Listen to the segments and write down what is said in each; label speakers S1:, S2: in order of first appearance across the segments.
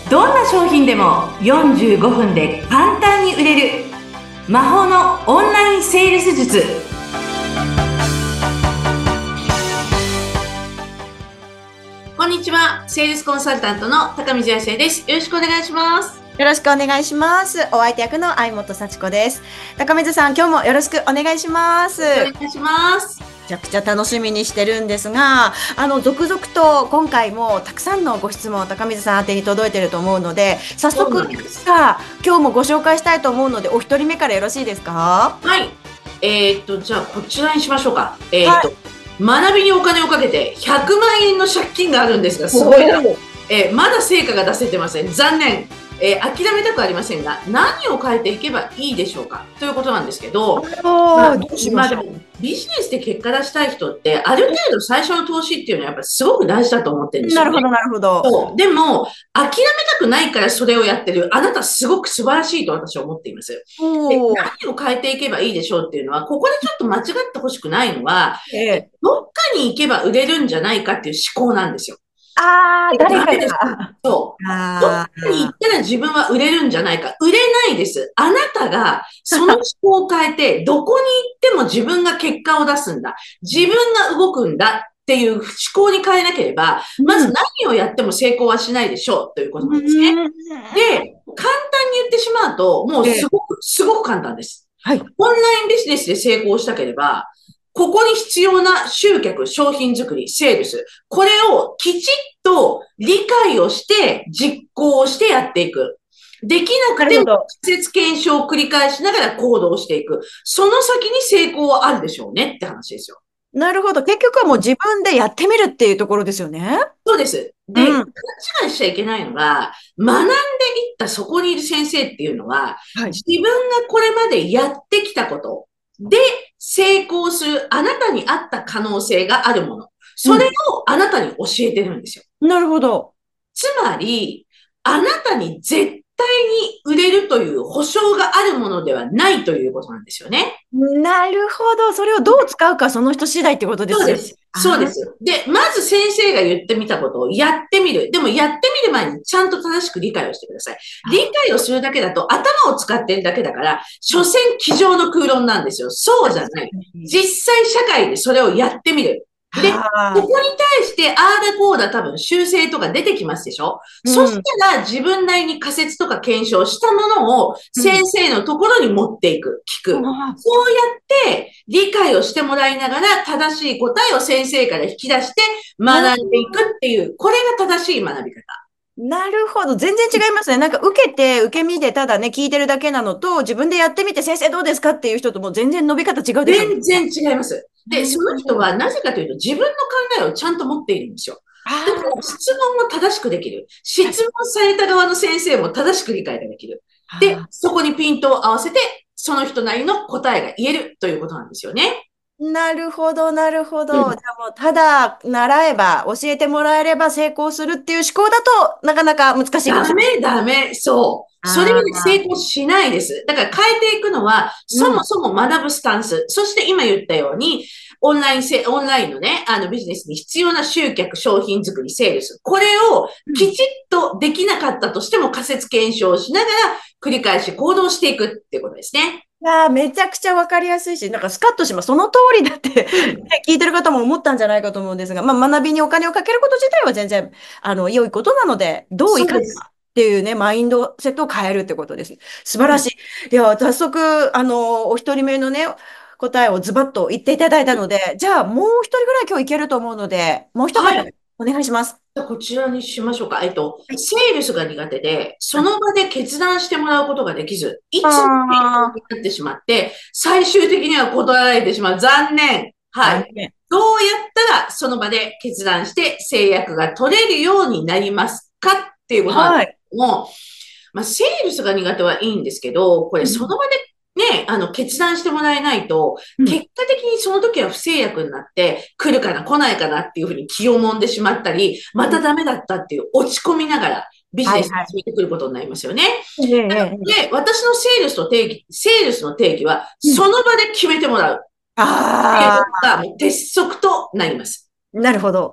S1: どんな商品でも45分で簡単に売れる魔法のオンラインセールス術。こんにちは、セールスコンサルタントの高見彩生です。よろしくお願いします。
S2: よろしくお願いします。お相手役の相本幸子です。高水さん、今日もよろしくお願いします。
S1: お願いします。
S2: めちゃくちゃ楽しみにしてるんですが、続々と今回もたくさんのご質問、高水さん宛てに届いてると思うので、早速いくつか今日もご紹介したいと思うので、お一人目からよろしいですか？
S1: はい。じゃあこちらにしましょうか。学びにお金をかけて100万円の借金があるんですが、すごいな。まだ成果が出せてません。残念。諦めたくありませんが、何を変えていけばいいでしょうかということなんですけど、
S2: どうしましょう。
S1: ビジネスで結果出したい人って、ある程度最初の投資っていうのはやっぱりすごく大事だと思ってるんですよね。
S2: なるほど、なるほど。
S1: そう。でも、諦めたくないからそれをやってる。あなたすごく素晴らしいと私は思っています。で、何を変えていけばいいでしょうっていうのは、ここでちょっと間違ってほしくないのは、どっかに行けば売れるんじゃないかっていう思考なんですよ。
S2: 誰かが。
S1: そう。どっかに行ったら自分は売れるんじゃないか。売れないです。あなたがその思考を変えて、どこに行っても自分が結果を出すんだ。自分が動くんだっていう思考に変えなければ、まず何をやっても成功はしないでしょうということなんですね。で、簡単に言ってしまうと、もうすごく簡単です。オンラインビジネスで成功したければ、ここに必要な集客、商品作り、セールス。これをきちっと理解をして実行をしてやっていく。できなくても直接検証を繰り返しながら行動していく。その先に成功はあるでしょうねって話ですよ。
S2: なるほど。結局はもう自分でやってみるっていうところですよね。
S1: そうです。で、勘違いしちゃいけないのが、学んでいったそこにいる先生っていうのは、自分がこれまでやってきたことで成功するあなたに合った可能性があるもの。それをあなたに教えてるんですよ。
S2: なるほど。
S1: つまり、あなたに絶対に売れるという保証があるものではないということなんですよね。
S2: なるほど。それをどう使うかその人次第ってことですよね。
S1: そうです。そうです。で、まず先生が言ってみたことをやってみる。でもやってみる前にちゃんと正しく理解をしてください。理解をするだけだと頭を使ってるだけだから、所詮机上の空論なんですよ。そうじゃない。実際社会でそれをやってみる。で、ここに対して、ああだこうだ多分修正とか出てきますでしょ、そしたら自分なりに仮説とか検証したものを先生のところに持っていく、聞く。そうやって理解をしてもらいながら正しい答えを先生から引き出して学んでいくっていう、これが正しい学び方。
S2: なるほど。全然違いますね。なんか受け身でただね、聞いてるだけなのと、自分でやってみて先生どうですかっていう人とも全然伸び方違うでしょ。
S1: 全然違います。で、その人はなぜかというと自分の考えをちゃんと持っているんですよ。だから質問も正しくできる。質問された側の先生も正しく理解ができる。で、そこにピントを合わせて、その人なりの答えが言えるということなんですよね。
S2: なるほど、なるほど。じゃあもう、ただ習えば、教えてもらえれば成功するっていう思考だとなかなか難しいかもしれない。
S1: ダメ。そう。それに成功しないです。だから変えていくのは、そもそも学ぶスタンス。そして今言ったように、オンラインのね、ビジネスに必要な集客、商品作り、セールス。これをきちっとできなかったとしても仮説検証をしながら繰り返し行動していくっていうことですね。
S2: めちゃくちゃわかりやすいし、なんかスカッとします。その通りだって、聞いてる方も思ったんじゃないかと思うんですが、学びにお金をかけること自体は全然、良いことなので、どう生かすかっていうね、マインドセットを変えるってことです。素晴らしい。では、早速、お一人目のね、答えをズバッと言っていただいたので、じゃあ、もう一人ぐらい今日いけると思うので、もう一方、お願いします。
S1: こちらにしましょうか。セールスが苦手で、その場で決断してもらうことができず、いつもになってしまって、最終的には断られてしまう。残念。はい。どうやったらその場で決断して制約が取れるようになりますかっていうことなんですけども、セールスが苦手はいいんですけど、これその場でね、決断してもらえないと、結果的にその時は不制約になって、来るかな来ないかなっていうふうに気を揉んでしまったり、またダメだったっていう落ち込みながらビジネスに始めてくることになりますよね。で、私のセールスの定義は、その場で決めてもらう。っていうのが鉄則となります。
S2: なるほど。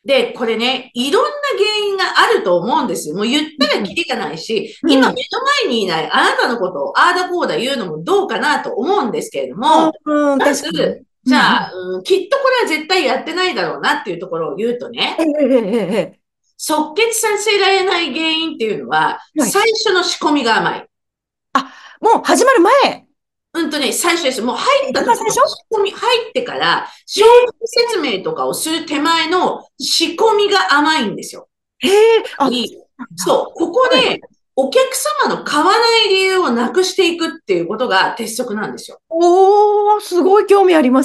S1: で、これね、いろんな原因があると思うんですよ。もう言ったらキリがないし、
S2: うん。
S1: 今目の前にいないあなたのことをああだこうだ言うのもどうかなと思うんですけれども、
S2: うん、
S1: ま
S2: 確かに。
S1: ず、
S2: うん、うん。
S1: じゃあ、きっとこれは絶対やってないだろうなっていうところを言うとね、
S2: ええ、ええ、え
S1: 即決させられない原因っていうのは、
S2: え。はい。
S1: 最初の仕込みが甘い。
S2: あ、もう始まる前。
S1: 最初です。もう入った時の
S2: 一番最初。
S1: 仕込み、入ってから商
S2: え
S1: 品説明とかをする手前の仕込みが甘いんですよ。
S2: え、ええ、あ、そ
S1: に、
S2: うなんだ。
S1: そう、ここ
S2: はい。
S1: でお客様の買わない理由をなくしていくっていうことが鉄則なんですよ。
S2: おー、すごい興味あります。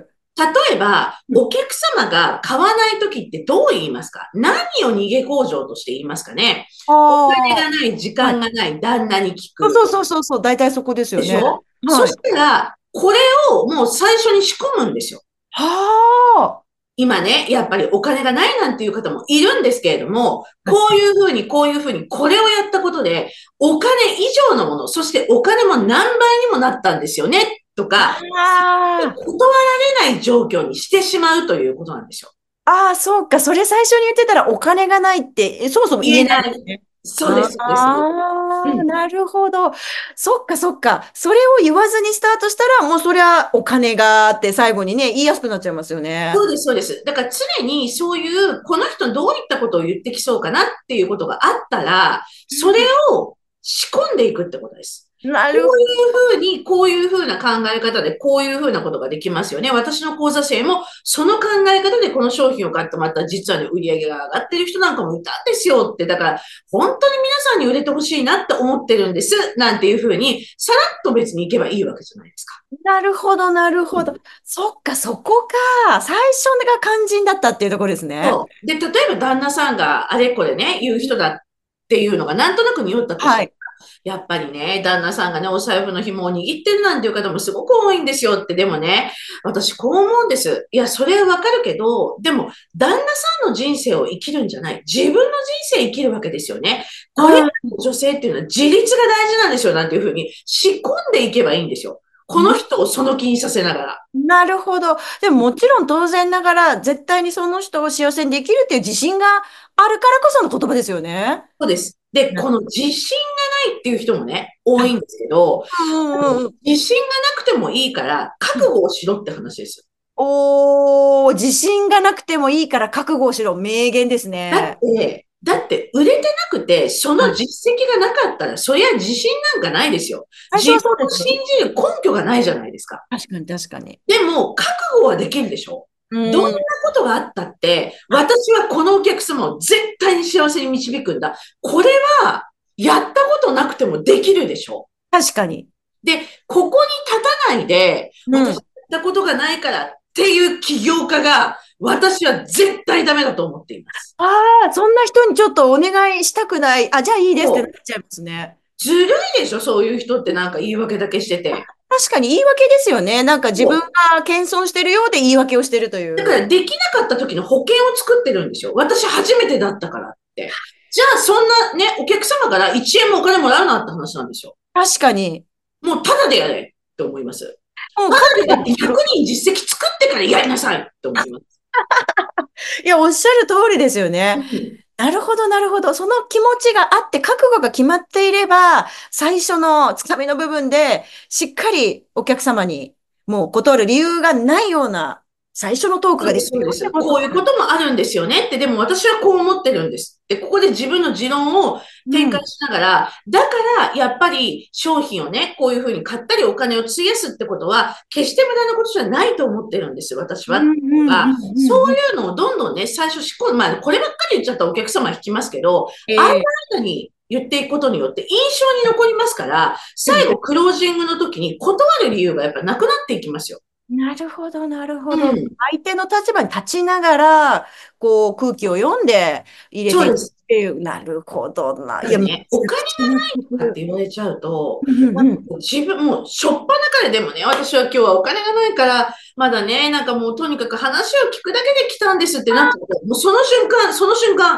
S1: 例えば、
S2: うん。
S1: お客様が買わないときってどう言いますか？何を逃げ工場として言いますかね？
S2: あ
S1: お金
S2: あ、
S1: がない、時
S2: はい。
S1: 間がない、旦那に聞く。
S2: そうそうそうそうそう、大体そこですよね。
S1: でしょ？そし
S2: はい。
S1: たら、これをもう最初に仕込むんですよ。
S2: は
S1: 今ね、やっぱりお金がないなんていう方もいるんですけれども、
S2: あ。
S1: こういうふうに、こういうふうに、これをやったことで、お金以上のもの、そしてお金も何倍にもなったんですよね、とか、
S2: あ
S1: 断られない状況にしてしまうということなんですよ。
S2: あ、ああ、そうか。それ最初に言ってたらお金がないって、そもそも言えな
S1: 言えない。
S2: いですね。あ
S1: そうです、そうです。
S2: あ、なるほど。そっか、そっか。それを言わずにスタートしたら、もうそりゃお金があって最後にね、言いやすくなっちゃいますよね。
S1: そうです、そうです。だから常にそういう、この人どういったことを言ってきそうかなっていうことがあったら、それを仕込んでいくってことです。こ
S2: なるほど。
S1: ういうふうに、こういうふうな考え方で、こういうふうなことができますよね。私の講座生も、その考え方でこの商品を買ってまた、実はね、売り上げが上がってる人なんかもいたんですよって。だから、本当に皆さんに売れてほしいなって思ってるんです。なんていうふうに、さらっと別に行けばいいわけじゃないですか。
S2: なるほど、なるほど。そっか、そこか。最初が肝心だったっていうところですね。
S1: そう。で、例えば旦那さんがあれこれね、言う人だっていうのがなんとなく匂ったとしたら、
S2: はい。
S1: やっぱりね、旦那さんがね、お財布の紐を握ってるなんていう方もすごく多いんですよって、でもね、私こう思うんです。いや、それはわかるけど、でも、旦那さんの人生を生きるんじゃない。自分の人生生きるわけですよね。これから
S2: あ
S1: の女性っていうのは自立が大事なんですよ、なんていうふうに仕込んでいけばいいんですよ。この人をその気にさせながら。
S2: なるほど。でももちろん当然ながら、絶対にその人を幸せにできるっていう自信があるからこその言葉ですよね。
S1: そうです。で、
S2: な
S1: この自信がないっていう人もね、多いんですけど、
S2: うんうんうん。
S1: 自信がなくてもいいから、覚悟をしろって話です。
S2: おー、自信がなくてもいいから覚悟をしろ。名言です
S1: だっ
S2: ね。
S1: て、だって売れてなくて、そ
S2: はい。
S1: の実績がなかったら、そりゃ自信なんかないですよ。自分
S2: 最初はそうで
S1: を信
S2: すよ。
S1: じる根拠がないじゃないですか。
S2: 確かに、確かに。
S1: でも、覚悟はできるでしょ？どんな
S2: うん。
S1: ことがあったって、
S2: はい。
S1: 私はこのお客様を絶対に幸せに導くんだ。これは、やったことなくてもできるでしょ？
S2: 確かに。
S1: で、ここに立たないで、私や
S2: うん。
S1: ったことがないからっていう起業家が、私は絶対ダメだと思っています。
S2: ああ、そんな人にちょっとお願いしたくない。あ、じゃあいいですってなっ
S1: そう。
S2: ちゃいますね。
S1: ずるいでしょ、そういう人ってなんか言い訳だけしてて。
S2: 確かに言い訳ですよね。なんか自分
S1: そう。
S2: が謙遜してるようで言い訳をしてるという。
S1: だからできなかった時の保険を作ってるんですよ。私初めてだったからって。じゃあそんなね、お客様から1円もお金もらうなって話なんですよ。
S2: 確かに。
S1: もうタダでやれって思います。
S2: もう
S1: タ
S2: 覚悟
S1: ダでやって100人実績作ってからやりなさいって思います。
S2: いや、おっしゃる通りですよね。
S1: うん。
S2: なるほど、なるほど。その気持ちがあって、覚悟が決まっていれば、最初のつかみの部分で、しっかりお客様に、もう断る理由がないような、最初のトーク
S1: そうです、
S2: ができるよって
S1: そうです。
S2: ことなんです。
S1: こういうこともあるんですよねって、でも私はこう思ってるんです。で、ここで自分の持論を展開
S2: うん。
S1: しながら、だからやっぱり商品をね、こういうふうに買ったりお金を費やすってことは、決して無駄なことじゃないと思ってるんです、私は。
S2: うん、うん、うん、
S1: そ
S2: うん。うん。
S1: ういうのをどんどんね、最初仕込む、まあ、こればっかり言っちゃったらお客様引きますけど、間
S2: ええ。
S1: 々に言っていくことによって印象に残りますから、最後クロージングの時に断る理由がやっぱなくなっていきますよ。
S2: なるほど、なるほど。
S1: うん。
S2: 相手の立場に立ちながら、こう、空気を読んで入れていくっ
S1: そうです。
S2: ていう。なるほどな。いや、めち
S1: だからね、お金が
S2: ゃくちゃ納
S1: とかって
S2: 得。
S1: 言われちゃうと、
S2: うんうんうん。
S1: 自分も、しょっぱなからでもね、私は今日はお金がないから、まだね、なんかもうとにかく話を聞くだけで来たんですってなってると、もうその瞬間、その瞬間、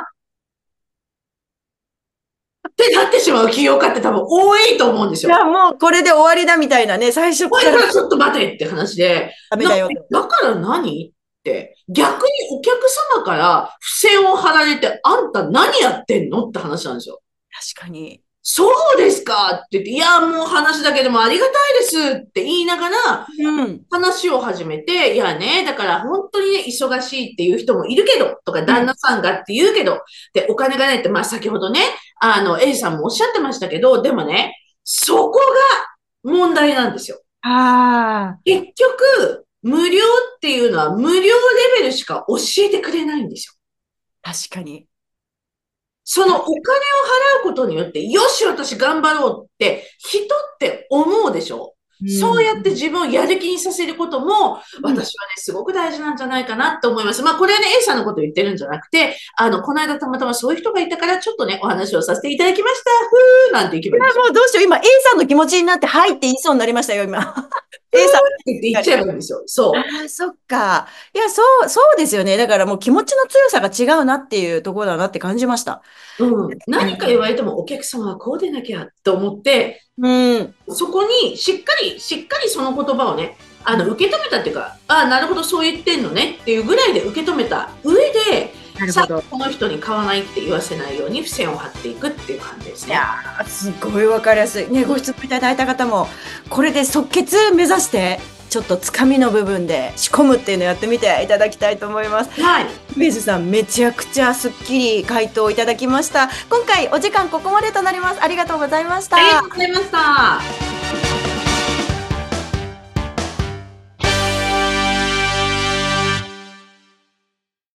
S1: ってなってしまう起業家って多分多いと思うんですよ。
S2: いや、もうこれで終わりだみたいなね、最初
S1: おい、
S2: から
S1: ほら、ちょっと待てって話で、
S2: ダメだよと。
S1: だから何？ て、逆にお客様から付箋を貼られて、あんたお客様から付箋を貼られて、あんた何やってんのって話なんですよ。
S2: 確かに。
S1: そうですかって言って、いや、もう話だけでもありがたいですって言いながら、
S2: うん。
S1: 話を始めて、いやね、だから本当にね、忙しいっていう人もいるけど、とか、
S2: うん。
S1: 旦那さんがって言うけど、で、お金がないって、まあ先ほどね、エイジさんもおっしゃってましたけど、でもね、そこが問題なんですよ。
S2: ああ、
S1: 結局、無料っていうのは無料レベルしか教えてくれないんですよ。
S2: 確かに。
S1: そのお金を払うことによって、よし、私頑張ろうって人って思うでしょ。
S2: うん。
S1: そうやって自分をやる気にさせることも、
S2: うん。
S1: 私はね、すごく大事なんじゃないかなって思います。まあ、これはね、A さんのことを言ってるんじゃなくて、この間たまたまそういう人がいたから、ちょっとね、お話をさせていただきました。ふーなんていけばいいんですよ。
S2: もうどうしよう。今、A さんの気持ちになって、はいって言いそうになりましたよ、今。A さん。
S1: って言っちゃえばいいんですよ。
S2: あ
S1: そ
S2: あ、そっか。いや、そうですよね。だからもう気持ちの強さが違うなっていうところだなって感じました。
S1: う。うん。何か言わ
S2: うん。
S1: れてもお客様はこうでなきゃと思って、
S2: うん。
S1: そこにしっかりその言葉をね、受け止めたっていうか、ああ、なるほど、そう言ってんのねっていうぐらいで受け止めた上で、さあ、
S2: なるほど。
S1: この人に買わないって言わせないように付箋を貼っていくっていう感じです
S2: いや
S1: ね。
S2: ー、すごいわかりやすい。ね、ご質問いただいた方も、これで即決目指して、ちょっとつかみの部分で仕込むっていうのをやってみていただきたいと思います。
S1: はい。
S2: 梅津さん、めちゃくちゃすっきり回答いただきました。今回お時間ここまでとなります。ありがとうございまし
S1: ありが
S2: た。
S1: とうございました。